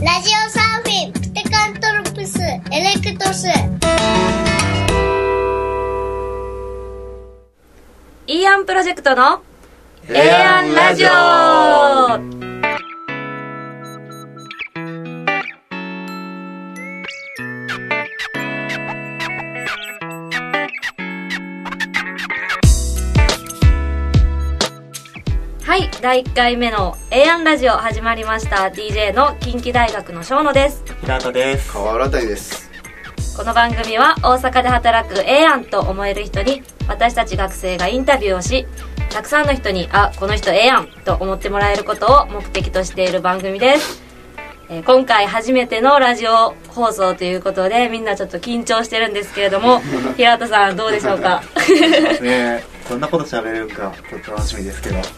ラジオサーフィンピテカントロプスエレクトス。 イーアンプロジェクトのエアンラジオ。はい、第1回目の A&ラジオ始まりました。 DJ の近畿大学の小野です。 平田です。 川原谷です。 この番組は大阪で働く A&と思える人に私たち学生がインタビューをし、たくさんの人にこの人A&と思ってもらえることを目的としている番組です。今回初めてのラジオ放送ということで、みんなちょっと緊張してるんですけれども平田さんどうでしょうか？ ね、どんなこと喋れるかちょっと楽しみですけど、はい、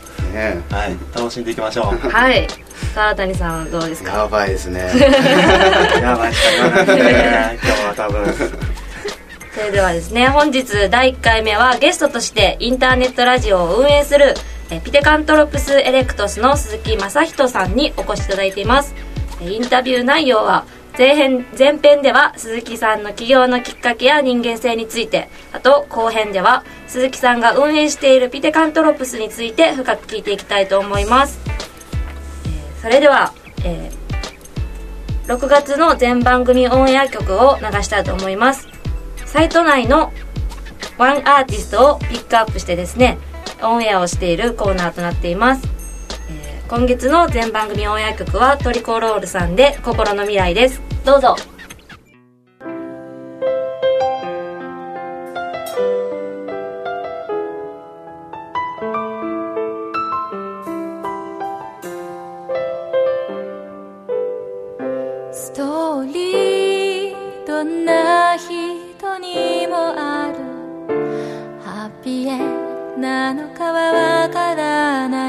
楽しんでいきましょう。 はい、川谷さんどうですか？ やばいですね。 やばいしか言わないですね、今日は多分。 それではですね、本日第1回目はゲストとしてインターネットラジオを運営するピテカントロプスエレクトスの鈴木正人さんにお越しいただいています。インタビュー内容は前編では鈴木さんの起業のきっかけや人間性について、あと後編では鈴木さんが運営しているピテカントロプスについて深く聞いていきたいと思います。それでは、6月の全番組オンエア曲を流したいと思います。サイト内のワンアーティストをピックアップしてですね、オンエアをしているコーナーとなっています。今月の全番組オンエア曲はトリコロールさんで心の未来です。どうぞ。 ストーリーどんな人にもある、ハッピーエンドなのかはわからない。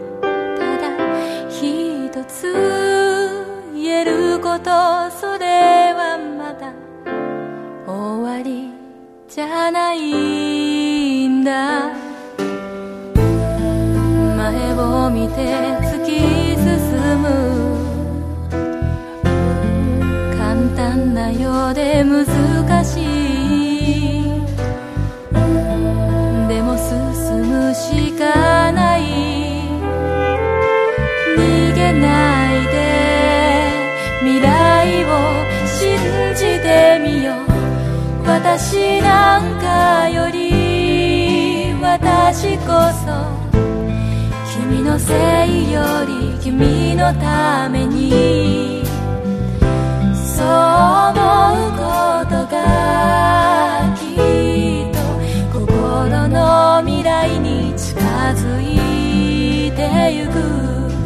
一つ言えること、それはまだ終わりじゃないんだ。前を見て突き進む、簡単なようで難しい。でも進むしかない。逃げないで未来を信じてみよう。私なんかより私こそ君のせいより君のために、そう思うことがきっと心の未来に近づいてゆく。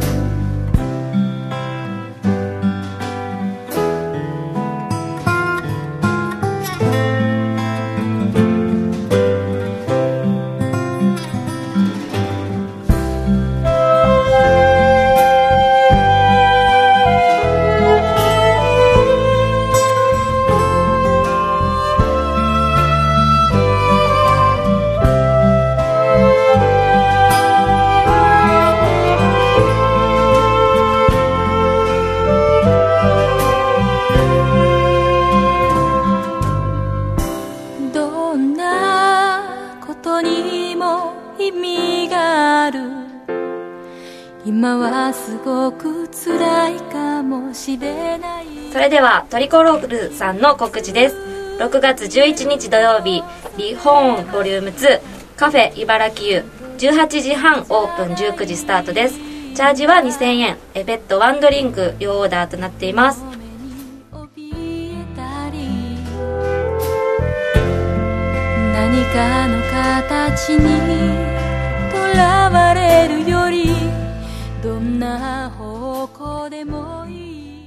今はすごく辛いかもしれない。 それではトリコロールさんの告知です。6月11日土曜日、リホーンボリューム2カフェ茨城湯18時半オープン、19時スタートです。チャージは2000円、別途ワンドリンク両オーダーとなっています。 何かの形にとらわれるより、どんな方向でもいい。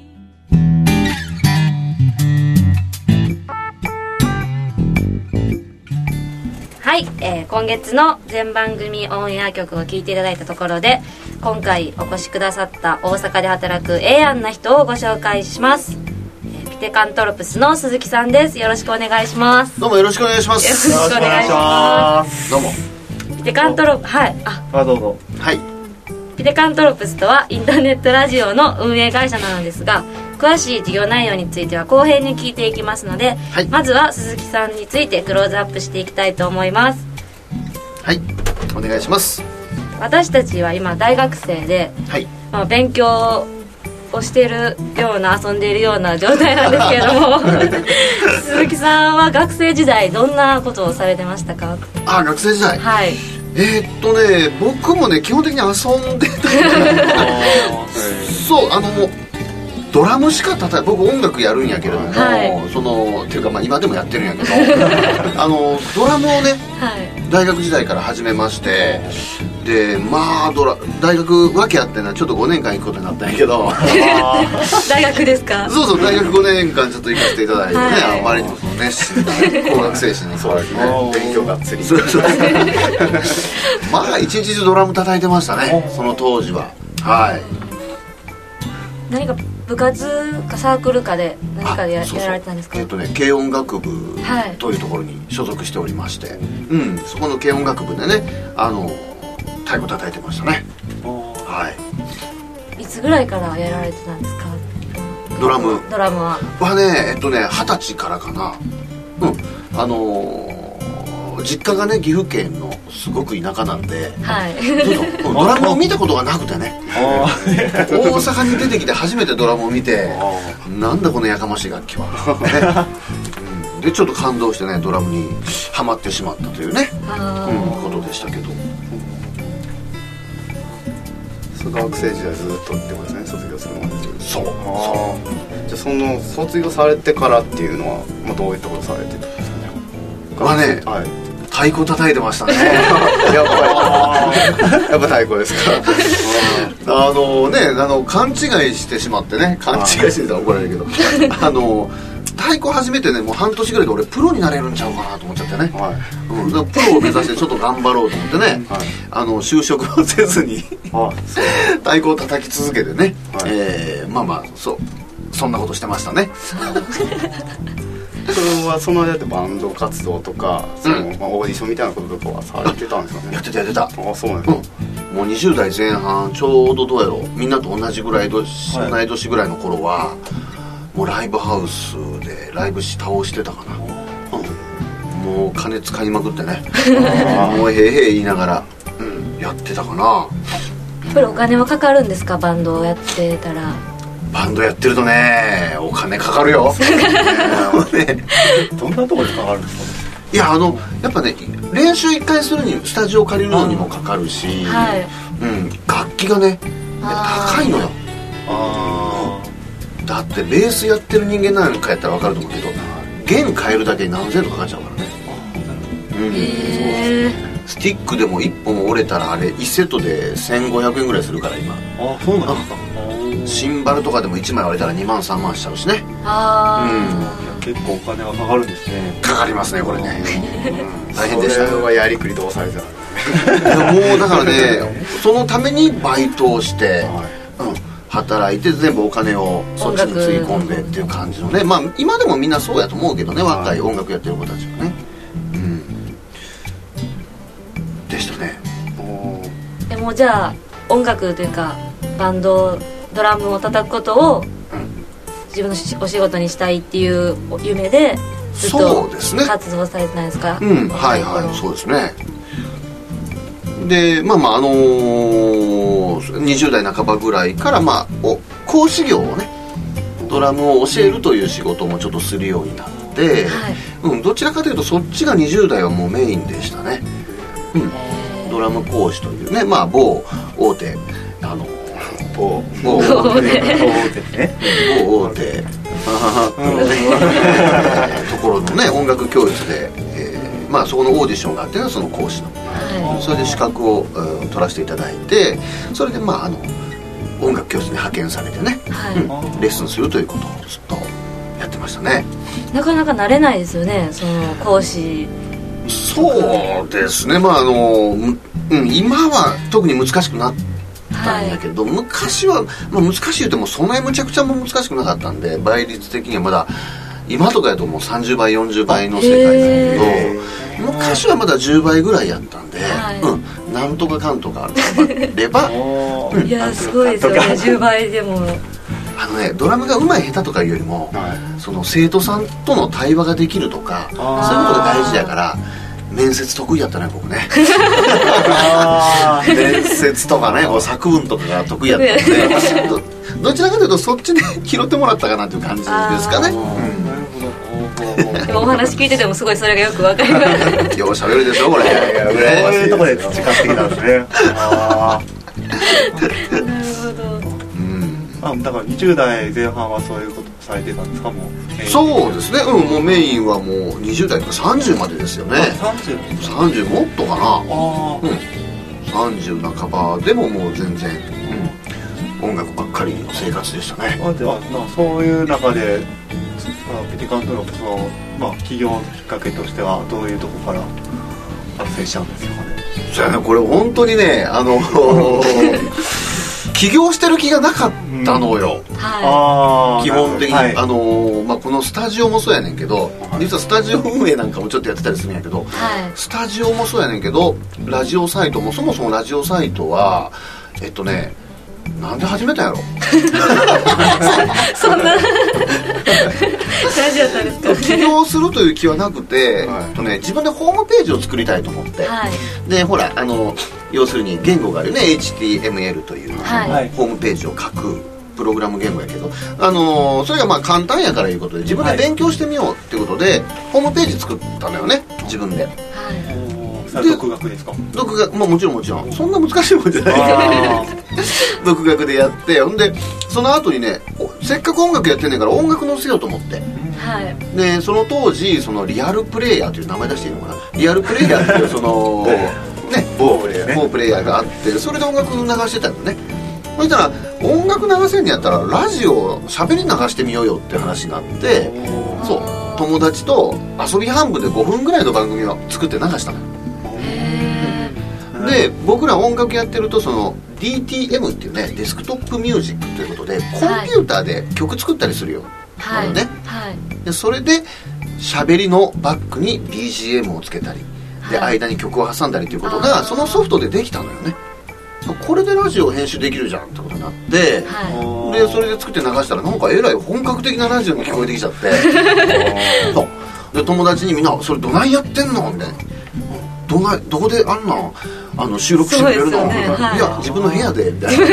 はい、今月の全番組オンエア曲を聴いていただいたところで、今回お越しくださった大阪で働くA&な人をご紹介します。ピテカントロプスの鈴木さんです。よろしくお願いします。 どうもよろしくお願いします。 よろしくお願いします。 どうもピテカントロはい、 どうぞ。 はい。 ピテカントロプスとはインターネットラジオの運営会社なのですが、詳しい事業内容については後編に聞いていきますので、はい、まずは鈴木さんについてクローズアップしていきたいと思います。 はい、お願いします。 私たちは今大学生で、はい、勉強をしているような遊んでいるような状態なんですけれども鈴木さんは学生時代どんなことをされてましたか？ 学生時代、 はい、 僕もね基本的に遊んでたそうドラムしか叩い僕音楽やるんやけれども、はい、っていうか今でもやってるんやけどドラムをね、はい、大学時代から始めまして、で大学訳あってちょっと5年間行くことになったんやけど大学ですか？ そう大学5年間ちょっと行かせていただいてね、はい、あまりにも熱心な工学精神にそうですね勉強がっつりそう一日中ドラム叩いてましたねその当時は。はい。 何か部活かサークルかで何かでやられてたんですか？ 軽音楽部というところに所属しておりまして、はい、そこの軽音楽部でね太鼓叩いてましたね。はい。 いつぐらいからやられてたんですか？ ドラムはね20歳からかな。実家がね岐阜県のすごく田舎なんで、はい、ドラムを見たことがなくてね大阪に出てきて初めてドラムを見てなんだこのやかましい楽器は、ねでちょっと感動してねドラムにハマってしまったというね、ことでしたけど、 学生時代ずっとってことですね卒業するまで。 そうじゃあその卒業されてからっていうのは、どういったことされてたんですかね？ はい、太鼓叩いてましたねやっぱ太鼓ですか？ 勘違いしてしまってね勘違いしてたら怒られるけど太鼓始めてねもう半年ぐらいで俺プロになれるんちゃうかなと思っちゃってね、はい、だからプロを目指してちょっと頑張ろうと思ってね、はい、就職をせずに太鼓を叩き続けてね、はい、そんなことしてましたねそれはその間ってバンド活動とかオーディションみたいなこととかはされてたんですかね？ やってたそうなんですか。 もう20代前半ちょうどどうやろうみんなと同じぐらい同い年ぐらいの頃はもうライブハウスでライブ倒してたかな、もう金使いまくってねもうへいへい言いながら、やってたかな。 やっぱりお金はかかるんですか？バンドをやってたら。 バンドやってるとねお金かかるよどんなところでかかるんですかね？ いややっぱね練習1回するにスタジオ借りるのにもかかるし、はい、楽器がね高いのよ。だってベースやってる人間なんかやったら分かると思うけど弦変えるだけで何千円とかかっちゃうからね。スティックでも1本折れたらあれ1セットで1500円ぐらいするから今。 そうなんですか。 シンバルとかでも1枚割れたら2万3万しちゃうしね。 結構お金がかかるんですね。 かかりますねこれね、大変でした。 それはやりくりどうされてたもうだからねそのためにバイトをして、働いて全部お金をそっちにつぎ込んでっていう感じのね。今でもみんなそうやと思うけどね、若い音楽やってる子たちはね、でしたね。 もうじゃあ音楽というかバンドドラムを叩くことを自分のお仕事にしたいっていう夢でずっと活動されてないですか？ はいはいそうですね。で20代半ばぐらいから講師業をねドラムを教えるという仕事もちょっとするようになって、どちらかというとそっちが20代はもうメインでしたね。ドラム講師というね某大手某大手ところのね音楽教室で、そこのオーディションがあってその講師の、それで資格を、取らせていただいて、それで音楽教室に派遣されてね、レッスンするということをずっとやってましたね。 なかなか慣れないですよねその講師。 そうですね今は特に難しくなったんだけど、昔は、難しい言ってもそんなにむちゃくちゃも難しくなかったんで倍率的にはまだ今とかやともう30倍40倍の世界だけど、昔はまだ10倍ぐらいやったんで、 なんとかかんとか頑張ればいやすごいですよね、10倍でも。 ドラムが上手い下手とかいうよりも、その生徒さんとの対話ができるとか、そういうことが大事だから。面接得意やったね僕ね面接とかね作文とかが得意やったのでどちらかというとそっちで拾ってもらったかなっていう感じですかね。 でもお話聞いててもすごいそれがよくわかります。 よう喋るでしょこれ。 そういうところで培ってきたんですね。 なるほど。 だから20代前半はそういうことされてたんですか？もうそうですね、もうメインはもう20代とか30までですよね。30もっとかな。30半ばでももう全然、音楽ばっかりの生活でしたね。 ではそういう中でピティカントロップスの、起業のきっかけとしてはどういうとこから発生しちゃうんですかね？ じゃあね、これ本当にね起業してる気がなかったのよ、基本的に、このスタジオもそうやねんけど、実はスタジオ運営なんかもちょっとやってたりするんやけど、スタジオもそうやねんけどラジオサイトもそもそもラジオサイトはなんで始めたんやろそんな大事だったんですか？ 起業するという気はなくて、自分でホームページを作りたいと思って、でほら要するに言語があるね HTML という、ホームページを書くプログラム言語やけど、それが簡単やからいうことで自分で勉強してみようっていうことで、ホームページ作ったのよね自分で。 独学ですか？ 独学、もちろんそんな難しいもんじゃない独学でやって、ほんでその後にね、せっかく音楽やってんねんから音楽載せようと思って、でその当時そのリアルプレイヤーという名前出していいのかな、リアルプレイヤーっていうその某プレイヤーがあって、それで音楽流してたんだね。そしたら音楽流せんのやったらラジオ喋り流してみようよって話になって、そう友達と遊び半分で5分ぐらいの番組を作って流したの。で僕ら音楽やってるとその DTM っていうね、デスクトップミュージックということでコンピューターで曲作ったりするよ、でそれで喋りのバックに BGM をつけたりで間に曲を挟んだりということがそのソフトでできたのよね。これでラジオ編集できるじゃんってことになって、でそれで作って流したらなんかえらい本格的なラジオが聞こえてきちゃってで友達にみんなそれどないやってんのみたいな、どこであんな収録してくれるの、いや自分の部屋でみたいな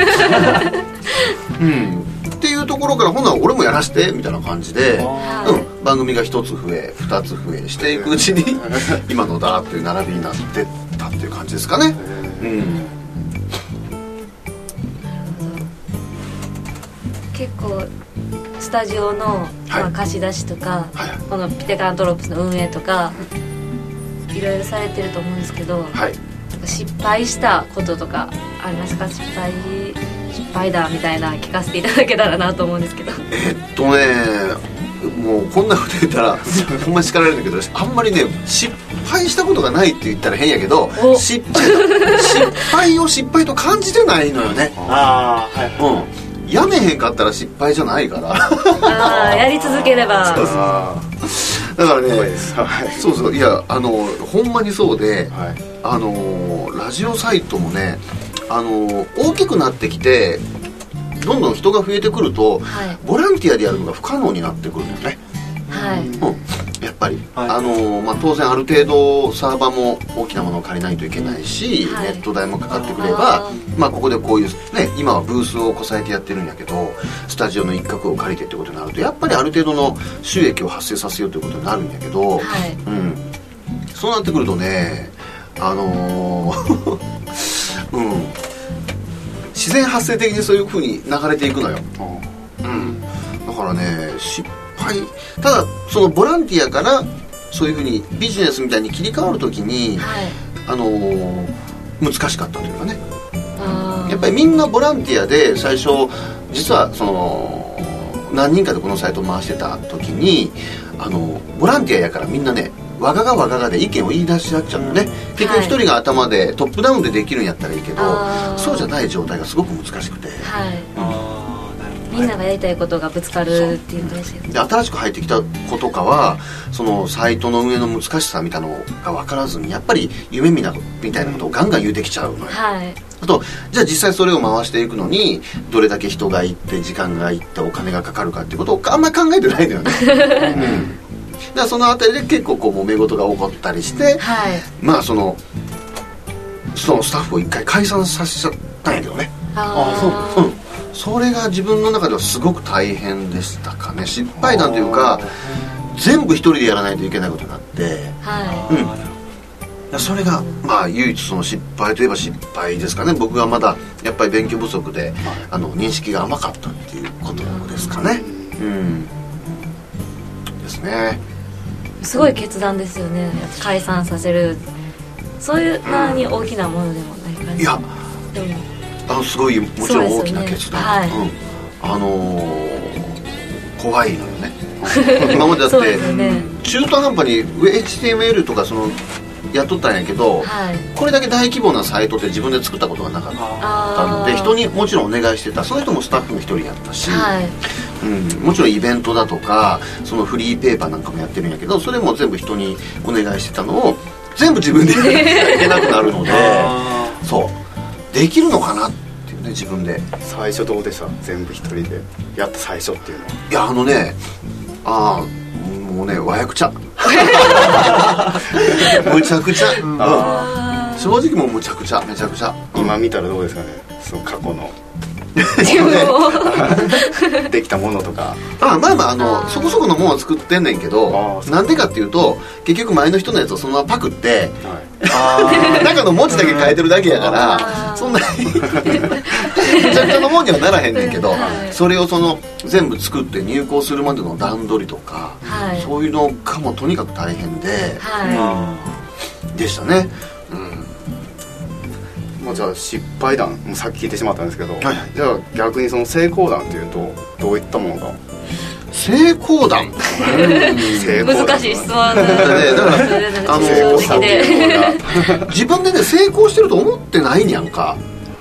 っていうところから、ほんなら俺もやらしてみたいな感じで、番組が1つ増え2つ増えしていくうちに今のだっていう並びになってったっていう感じですかね。 結構スタジオの、貸し出しとか、このピテカントロップスの運営とかいろいろされてると思うんですけど、失敗したこととかありますか？失敗だみたいな聞かせていただけたらなと思うんですけど。 もうこんなこと言ったらほんまに叱られるんだけど、あんまりね失敗したことがないって言ったら変やけど、失敗を失敗と感じてないのよね。やめへんかったら失敗じゃないからやり続ければ。 だからね、いやほんまにそうで、ラジオサイトもね大きくなってきてどんどん人が増えてくると、ボランティアでやるのが不可能になってくるんだよね。やっぱり、当然ある程度サーバーも大きなものを借りないといけないし、ネット代もかかってくれば、ここでこういうね、今はブースをこさえてやってるんやけど、スタジオの一角を借りてってことになるとやっぱりある程度の収益を発生させようということになるんやけど、そうなってくるとね自然発生的にそういう風に流れていくのよ。だからね失敗、ただそのボランティアからそういう風にビジネスみたいに切り替わるときに、難しかったというかね、やっぱりみんなボランティアで最初実はその何人かでこのサイトを回してた時にボランティアやからみんなねわががで意見を言い出し合っちゃうのね。結局一人が頭でトップダウンでできるんやったらいいけど、そうじゃない状態がすごく難しくて、 みんながやりたいことがぶつかるっていう感じで、新しく入ってきた子とかはそのサイトの運営の難しさみたいなのが分からずに、やっぱり夢みたいなことをガンガン言うてきちゃうのよ、あとじゃあ実際それを回していくのにどれだけ人が行って時間が行ってお金がかかるかっていうことをあんまり考えてないんだよね、だからそのあたりで結構こう揉め事が起こったりして、まあそのスタッフを一回解散させちゃったんやけどね。それが自分の中ではすごく大変でしたかね。失敗談というか全部一人でやらないといけないことになって、それがまあ唯一その失敗といえば失敗ですかね。僕がまだやっぱり勉強不足で認識が甘かったっていうことですかね。ですね。 すごい決断ですよね、解散させる。そういう何に大きなものでもない感じ。いやでもすごいもちろん大きな決断、怖いのよね今までだって、中途半端に HTML とかそのやっとったんやけど、これだけ大規模なサイトって自分で作ったことがなかったので、人にもちろんお願いしてた。その人もスタッフの一人やったし、もちろんイベントだとかそのフリーペーパーなんかもやってるんやけど、それも全部人にお願いしてたのを全部自分でやらなきゃいけなくなるのでそうできるのかなっていうね、自分で。 最初どうでした？全部一人でやった最初っていうのは。いやもうね和訳ちゃむちゃくちゃ、正直もうむちゃくちゃめちゃくちゃ。 今見たらどうですかね、その過去のできたものとか。 まあそこそこのものは作ってんねんけど、なんでかっていうと結局前の人のやつをそのままパクって、中の文字だけ変えてるだけやからそんなにむちゃくちゃのもんにはならへんねんけど、それをその全部作って入稿するまでの段取りとか、そういうのがもうとにかく大変で、でしたね。 じゃあ失敗談もさっき聞いてしまったんですけど、じゃあ逆にその成功談っていうとどういったものが。 成功談難しい質問だから自分でね成功してると思ってないんやんか。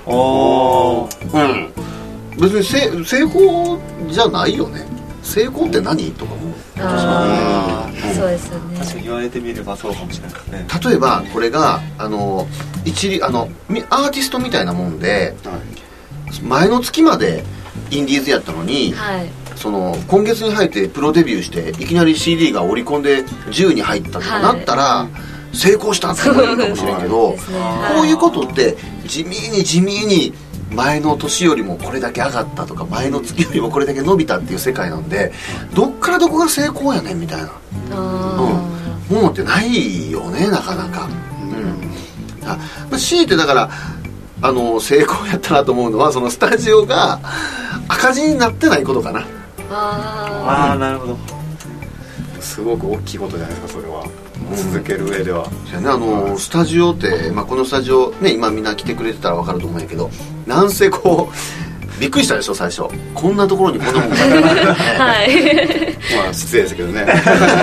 別に成功じゃないよね。成功って何とか思う。 そうですよね。 確かに言われてみればそうかもしれないですね。 例えばこれが一理アーティストみたいなもんで、前の月までインディーズやったのに、その今月に入ってプロデビューしていきなり CD がオリコンで10位に入ったとかなったら、成功したって思うかもしれんけど、こういうことって地味に前の年よりもこれだけ上がったとか前の月よりもこれだけ伸びたっていう世界なんで、どっからどこが成功やねんみたいなものってないよね、なかなか。強いてだから成功やったなと思うのはそのスタジオが赤字になってないことかな。 なるほど。 すごく大きいことじゃないですか、それは。続ける上では。 スタジオって、このスタジオね今みんな来てくれてたら分かると思うんやけど、なんせこうびっくりしたでしょ最初。こんなところに子供が失礼ですけどね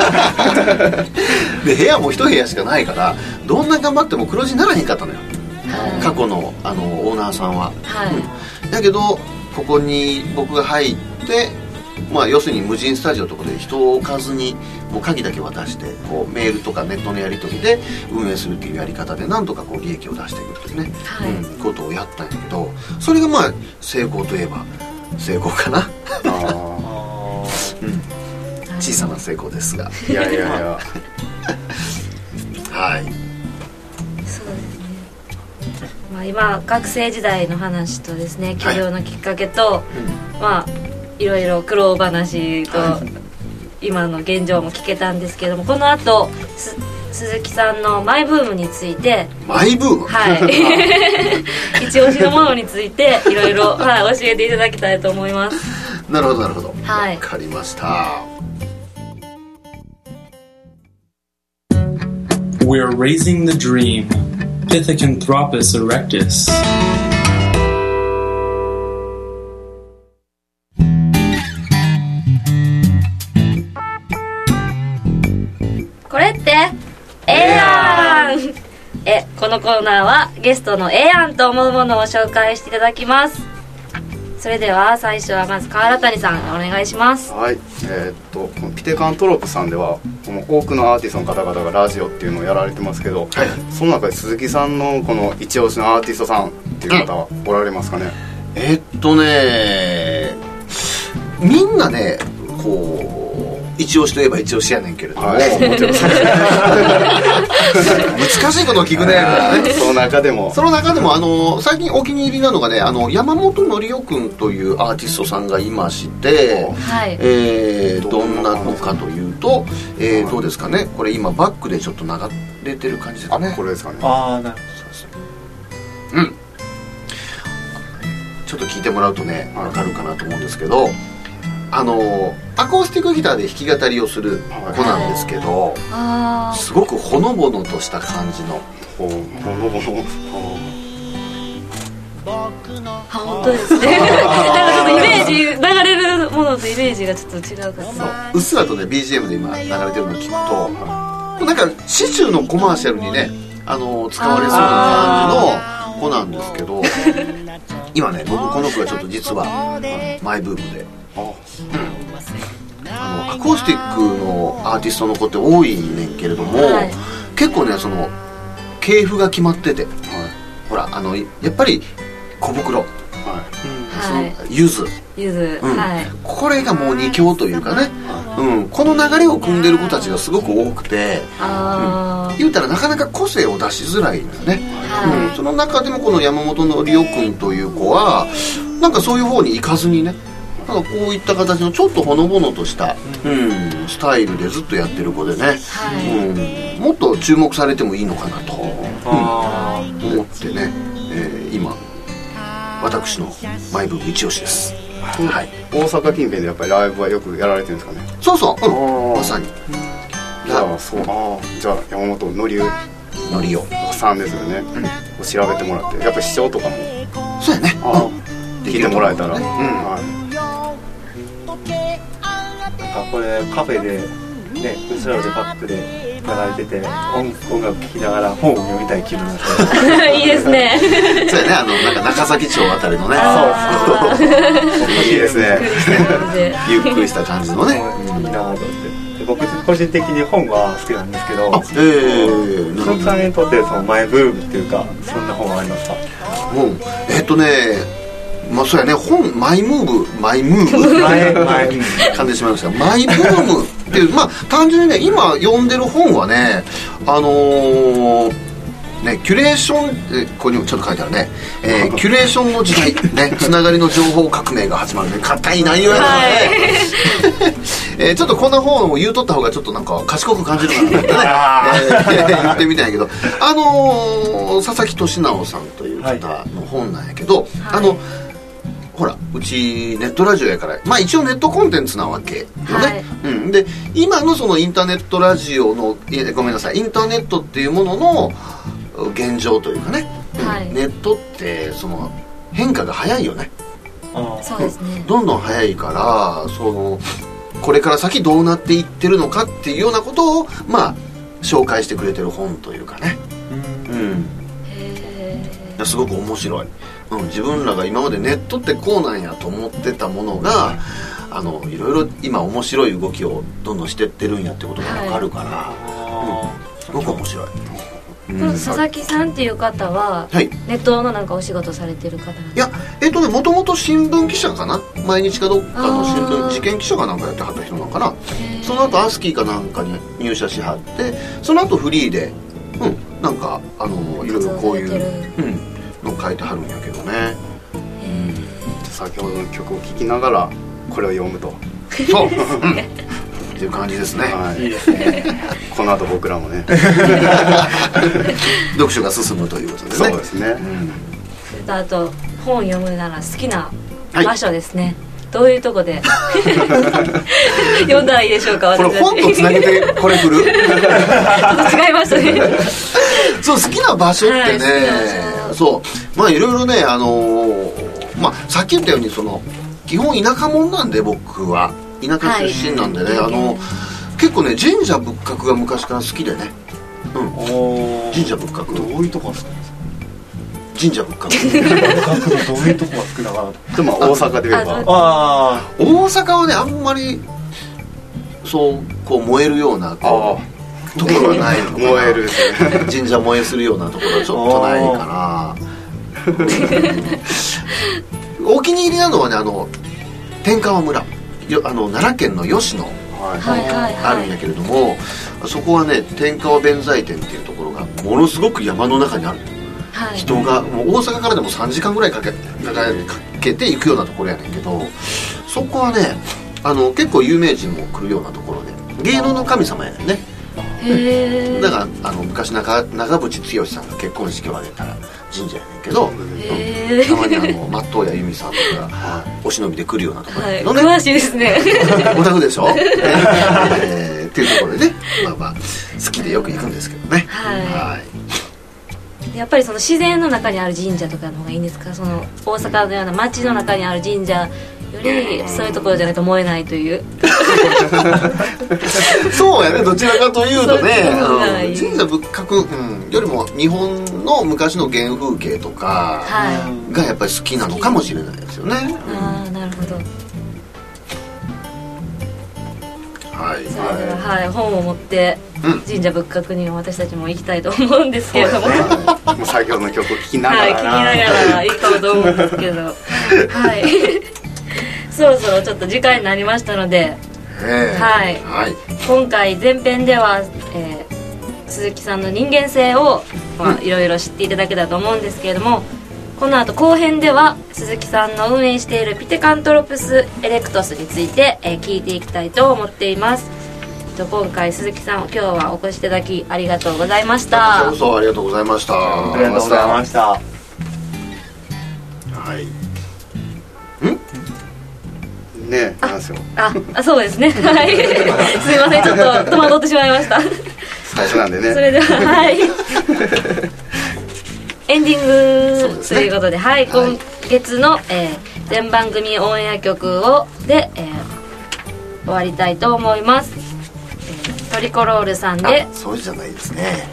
で部屋も一部屋しかないからどんな頑張っても黒字にならへんかったのよ、過去のオーナーさんは。だけどここに僕が入って要するに無人スタジオとかで人を置かずにもう鍵だけ渡してこうメールとかネットのやり取りで運営するっていうやり方でなんとかこう利益を出していくっていうね、ことをやったんやけど、それが成功といえば成功かな小さな成功ですがいやそうですね。今学生時代の話とですね、起業のきっかけと、いろいろ苦労話と、今の現状も聞けたんですけども、この後鈴木さんのマイブームについて。 マイブーム一押しのものについていろいろ教えていただきたいと思います。 なるほど分かりました。 We're raising the dream. Pithecanthropus erectus. これってええやん。このコーナーはゲストのええやんと思うものを紹介していただきます。 それでは最初はまず川原谷さんお願いします。 はい、このピテカントロープさんではこの多くのアーティストの方々がラジオっていうのをやられてますけど、はい、その中で鈴木さんのこの一押しのアーティストさんっていう方はおられますかね？ みんなねこう一押しといえば一押しやねんけれども、はい、難しいことを聞くね。 その中でも最近お気に入りなのがね、山本則夫君というアーティストさんがいまして、はい、どんなのかというと、どうですかね、これ今バックでちょっと流れてる感じですかね。 これですかね。 ああ、なるほど。 ちょっと聞いてもらうとね分かるかなと思うんですけど、アコースティックギターで弾き語りをする子なんですけど、すごくほのぼのとした感じのほのぼの本当ですね。なんかちょっとイメージ流れるものとイメージがちょっと違うかも。 うっすらとね BGM で今流れてるのを聞くと、なんかシチューのコマーシャルにね使われそうな感じの子なんですけど、今ね僕この子がちょっと実はマイブームで、アコースティックのアーティストの子って多いねんけれども、はい、結構ねその系譜が決まってて、はい、ほらやっぱり小袋、はい、ゆず、はい、これがもう二強というかね、この流れを組んでる子たちがすごく多くて、言うたらなかなか個性を出しづらいのよね、はい、その中でもこの山本則夫君という子はなんかそういう方に行かずにね、こういった形のちょっとほのぼのとした、スタイルでずっとやってる子でね、はい、もっと注目されてもいいのかなと、思ってね、今私のマイブーム一押しです、はい、 大阪近辺でやっぱりライブはよくやられてるんですかね？ そうそう、まさに。 じゃあ山本則夫さんですよね、調べてもらって、やっぱり視聴とかもそうやね、 聞いてもらえたら、 これカフェでね、後ろでバックで流れてて音楽聴きながら本を読みたい気分なんですよ。いいですね。 そうやね、なんか中崎町あたりのね、 いいですね。 ゆっくりした感じのね。 いいなと思って。僕個人的に本は好きなんですけど、鈴木さんにとってそのマイブームっていうか、そんな本はありますか？ まあそうやね、マイムーブ噛んでしまいましたが、マイブームっていう、まあ単純にね今読んでる本はね、キュレーション、ここにもちょっと書いてあるね、キュレーションの時代ね、つながりの情報革命が始まるね、硬い内容やなね、ちょっとこんな本を言うとった方がちょっとなんか賢く感じるかなってね、言ってみたんやけど、佐々木俊直さんという方の本なんやけど、ほらうちネットラジオやから、まあ一応ネットコンテンツなわけよね、で今のそのインターネットラジオのごめんなさい、インターネットっていうものの現状というかね、ネットってその変化が早いよね。 そうですね、 どんどん早いから、これから先どうなっていってるのかっていうようなことをまあ紹介してくれてる本というかね、すごく面白い。自分らが今までネットってこうなんやと思ってたものが、いろいろ今面白い動きをどんどんしてってるんやってことが分かるから、すごく面白い。 佐々木さんっていう方は、ネットのなんかお仕事されてる方なんですか？ いや、もともと新聞記者かな、毎日かどっかの新聞事件記者かなんかやってはった人なのかな。その後アスキーかなんかに入社しはって、その後フリーでなんかいろいろこういうの書いてはるんやけどね。 先ほどの曲を聴きながらこれを読むと、 そうっていう感じですね。 いいですね。 この後僕らもね読書が進むということですね。 そうですね。 あと本読むなら好きな場所ですね、どういうとこで読んだらいいでしょうか？ これ本とつなげてこれ来る違いましたね。 そう、好きな場所ってね、そうまあいろいろね、まあさっき言ったように基本田舎者なんで、僕は田舎出身なんでね、結構ね神社仏閣が昔から好きでね、神社仏閣。 どういうとこですか？ 神社仏閣どういうとこが少なかった？ でも大阪で言えば大阪はねあんまりそうこう燃えるようなところはないのかな。 燃える神社燃えするようなところはちょっとないかな。お気に入りなのはね天川村奈良県の吉野あるんだけれども、そこはね天川弁財天っていうところがものすごく山の中にある、はい、人がもう大阪からでも3時間ぐらいかけて行くようなところやねんけど、そこはね結構有名人も来るようなところで芸能の神様やねんね。だから昔長渕剛さんが結婚式を挙げた神社やねんけど、たまに松任谷由実さんとかお忍びで来るようなところ、 詳しいですね。 オタクでしょ。っていうところでね、まあ好きでよく行くんですけどね。はい。 やっぱりその自然の中にある神社とかの方がいいんですか？その大阪のような街の中にある神社よりそういうところじゃないと燃えないという。 そうやね、どちらかというとね、神社仏閣、よりも日本の昔の原風景とかがやっぱり好きなのかもしれないですよね。 ああ、なるほど。 はい、 それでは、本を持って神社仏閣には私たちも行きたいと思うんですけれども、 もう作業の曲を聴きながら、 聴きながら行こうと思うんですけど、はい。そろそろちょっと時間になりましたので、今回前編では、鈴木さんの人間性をいろいろ知っていただけたと思うんですけれども、この後後編では鈴木さんの運営しているピテカントロプスエレクトスについて、聞いていきたいと思っています。今回鈴木さん今日はお越しいただきありがとうございました。 こちらこそありがとうございました。 ありがとうございました。はい。 ね、なんですよ。 そうですね。はい。すいません、ちょっと戸惑ってしまいました。 最初なんでね。 それではエンディングということで、今月の、全番組オンエア曲で、終わりたいと思います。トリコロールさんで。 そうじゃないですね。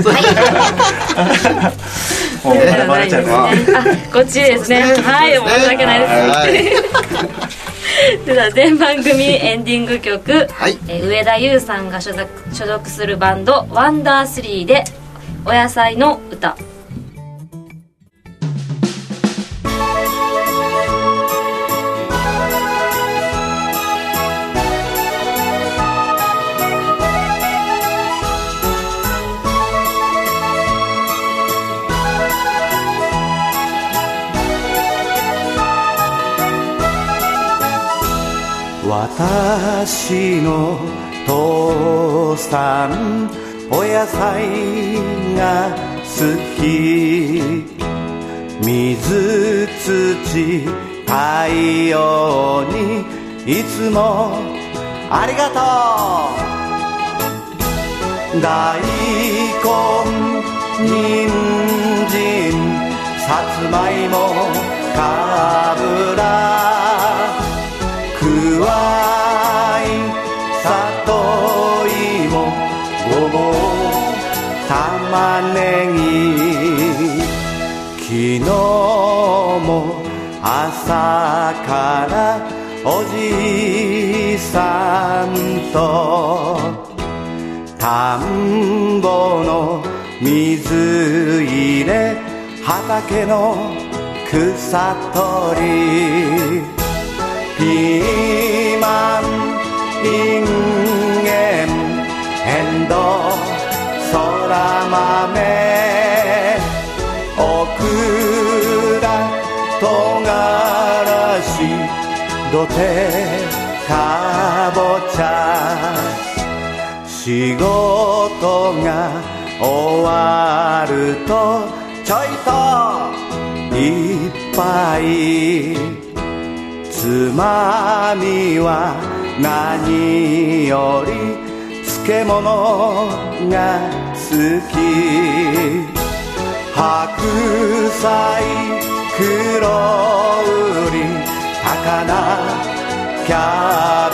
もうバレちゃいます。 こっちですね。はい、申し訳ないです。では全番組エンディング曲、上田優さんが所属するバンドワンダースリーでお野菜の歌。 私の父さんお野菜が好き、水土太陽にいつもありがとう。大根、人参、さつまいも、かぶら、くわい、里芋、ごぼう、玉ねぎ、昨日も朝からおじいさんと田んぼの水入れ、畑の草取り、ピーマン、インゲン、エンドウ、そら豆、オクラ、とがらし、土手、かぼちゃ。仕事が終わるとちょいといっぱい、つまみは何より漬物が好き。白菜、黒瓜、高菜、キャ